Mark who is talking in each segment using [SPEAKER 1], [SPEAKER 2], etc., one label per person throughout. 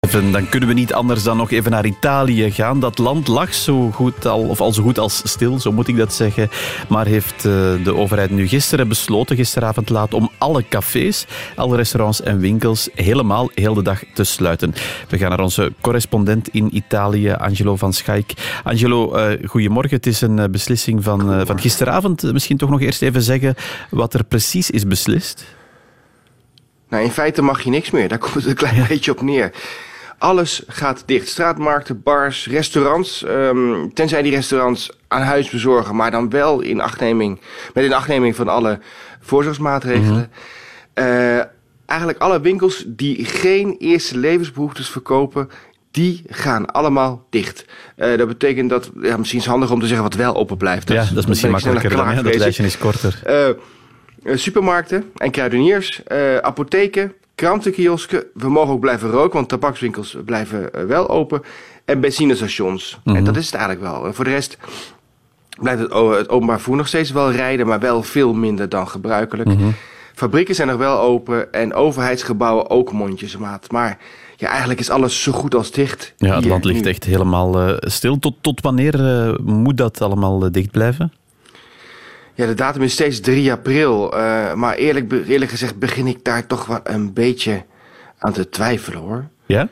[SPEAKER 1] Dan kunnen we niet anders dan nog even naar Italië gaan. Dat land lag zo goed al zo goed als stil, zo moet ik dat zeggen. Maar heeft de overheid nu gisteravond laat, om alle cafés, alle restaurants en winkels heel de dag te sluiten. We gaan naar onze correspondent in Italië, Angelo van Schaik. Angelo, goedemorgen. Het is een beslissing van gisteravond. Misschien toch nog eerst even zeggen wat er precies is beslist.
[SPEAKER 2] Nou, in feite mag je niks meer. Daar komt het een klein beetje op neer. Alles gaat dicht. Straatmarkten, bars, restaurants. Tenzij die restaurants aan huis bezorgen, maar dan wel met inachtneming van alle voorzorgsmaatregelen. Eigenlijk alle winkels die geen eerste levensbehoeftes verkopen, die gaan allemaal dicht. Dat betekent dat, misschien is het handig om te zeggen wat wel open blijft.
[SPEAKER 1] Dat is misschien makkelijker dan, dat lijstje is korter.
[SPEAKER 2] Supermarkten en kruideniers, apotheken, krantenkiosken. We mogen ook blijven roken, want tabakswinkels blijven wel open. En benzinestations. En dat is het eigenlijk wel. Voor de rest blijft het openbaar vervoer nog steeds wel rijden, maar wel veel minder dan gebruikelijk. Fabrieken zijn nog wel open en overheidsgebouwen ook mondjesmaat. Maar ja, eigenlijk is alles zo goed als dicht.
[SPEAKER 1] Ja, het land ligt echt helemaal stil. Tot wanneer moet dat allemaal dicht blijven?
[SPEAKER 2] Ja, de datum is steeds 3 april. Maar eerlijk gezegd begin ik daar toch wel een beetje aan te twijfelen, hoor.
[SPEAKER 1] Ja?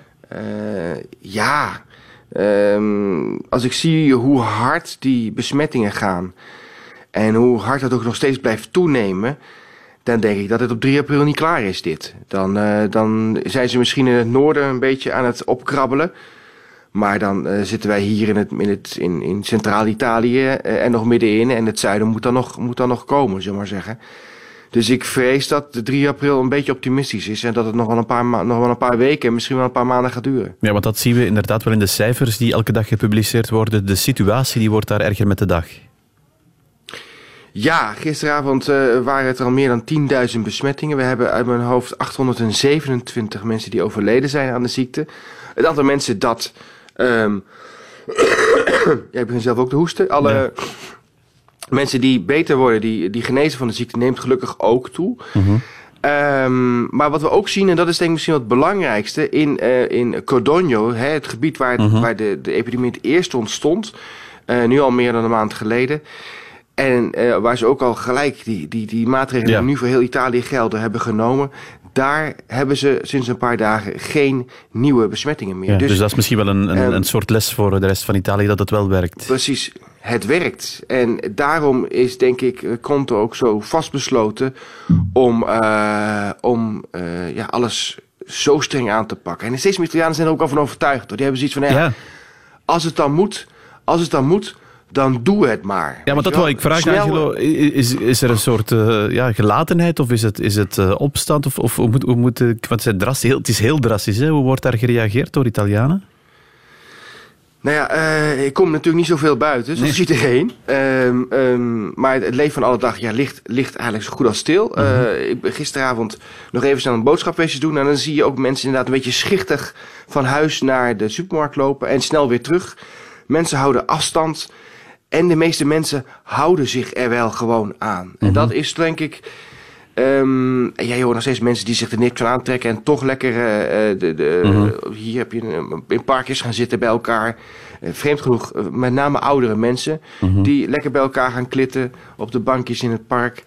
[SPEAKER 2] Ja. Als ik zie hoe hard die besmettingen gaan en hoe hard dat ook nog steeds blijft toenemen, dan denk ik dat het op 3 april niet klaar is, dit. Dan zijn ze misschien in het noorden een beetje aan het opkrabbelen. Maar dan zitten wij hier in Centraal-Italië en nog middenin. En het zuiden moet dan nog komen, zullen we maar zeggen. Dus ik vrees dat de 3 april een beetje optimistisch is. En dat het nog wel een paar weken en misschien wel een paar maanden gaat duren. Ja,
[SPEAKER 1] want dat zien we inderdaad wel in de cijfers die elke dag gepubliceerd worden. De situatie die wordt daar erger met de dag.
[SPEAKER 2] Ja, gisteravond waren het er al meer dan 10.000 besmettingen. We hebben uit mijn hoofd 827 mensen die overleden zijn aan de ziekte. Het aantal mensen dat ik begin zelf ook te hoesten. Alle mensen die beter worden, die genezen van de ziekte, neemt gelukkig ook toe. Maar wat we ook zien, en dat is denk ik misschien wat het belangrijkste, in Codogno, het gebied waar de epidemie het eerst ontstond, nu al meer dan een maand geleden. En waar ze ook al gelijk die maatregelen die nu voor heel Italië gelden hebben genomen, daar hebben ze sinds een paar dagen geen nieuwe besmettingen meer.
[SPEAKER 1] Ja, dus dat is misschien wel een soort les voor de rest van Italië, dat het wel werkt.
[SPEAKER 2] Precies, het werkt. En daarom is, denk ik, Conte ook zo vastbesloten om alles zo streng aan te pakken. En steeds meer Italianen zijn er ook al van overtuigd. Die hebben zoiets van, als het dan moet, dan doe het maar.
[SPEAKER 1] Ja, maar dat wil ik vragen, Angelo. Is er een soort gelatenheid of is het opstand? Of hoe moet want het is heel drastisch. Hè? Hoe wordt daar gereageerd door Italianen?
[SPEAKER 2] Nou ja, ik kom natuurlijk niet zoveel buiten, zoals iedereen. Maar het leven van alle dag ligt eigenlijk zo goed als stil. Ik ben gisteravond nog even snel een boodschapfeestje doen. En dan zie je ook mensen inderdaad een beetje schichtig van huis naar de supermarkt lopen en snel weer terug. Mensen houden afstand. En de meeste mensen houden zich er wel gewoon aan. En dat is denk ik. Je hoort nog steeds mensen die zich er niks van aantrekken en toch lekker hier heb je in parkjes gaan zitten bij elkaar. Vreemd genoeg, met name oudere mensen die lekker bij elkaar gaan klitten op de bankjes in het park.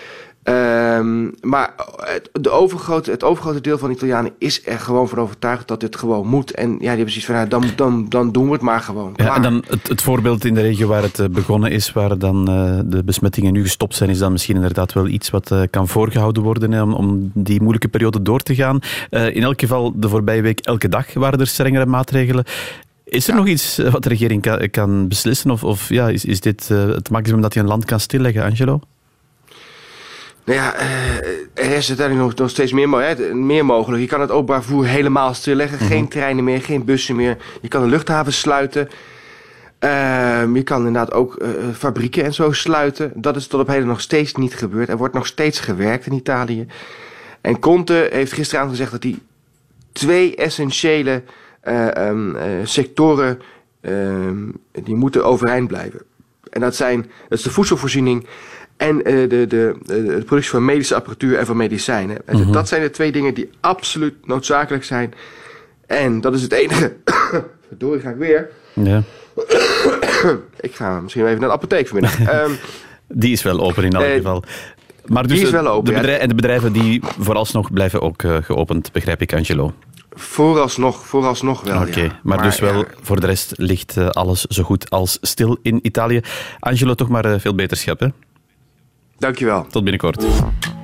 [SPEAKER 2] Maar het overgrote deel van de Italianen is er gewoon van overtuigd dat dit gewoon moet. En ja, die hebben zoiets van, dan doen we het maar gewoon.
[SPEAKER 1] Ja, en dan het voorbeeld in de regio waar het begonnen is, waar dan de besmettingen nu gestopt zijn, is dan misschien inderdaad wel iets wat kan voorgehouden worden om die moeilijke periode door te gaan. In elk geval, de voorbije week, elke dag waren er strengere maatregelen. Is er nog iets wat de regering kan beslissen? Of is dit het maximum dat je een land kan stilleggen, Angelo?
[SPEAKER 2] Nou ja, er is uiteindelijk nog steeds meer mogelijk. Je kan het openbaar vervoer helemaal stilleggen. Geen treinen meer, geen bussen meer. Je kan de luchthaven sluiten. Je kan inderdaad ook fabrieken en zo sluiten. Dat is tot op heden nog steeds niet gebeurd. Er wordt nog steeds gewerkt in Italië. En Conte heeft gisteravond gezegd dat hij 2 essentiële sectoren die moeten overeind blijven. En dat is de voedselvoorziening en de productie van medische apparatuur en van medicijnen. Dat zijn de 2 dingen die absoluut noodzakelijk zijn. En dat is het enige. Verdorie, ga ik weer.
[SPEAKER 1] Ja.
[SPEAKER 2] Ik ga misschien even naar de apotheek vanmiddag.
[SPEAKER 1] Die is wel open in elk geval. Maar dus
[SPEAKER 2] die is wel open,
[SPEAKER 1] en de bedrijven die vooralsnog blijven ook geopend, begrijp ik, Angelo?
[SPEAKER 2] Vooralsnog wel,
[SPEAKER 1] Oké, maar dus wel voor de rest ligt alles zo goed als stil in Italië. Angelo, toch maar veel beterschap, hè?
[SPEAKER 2] Dankjewel.
[SPEAKER 1] Tot binnenkort.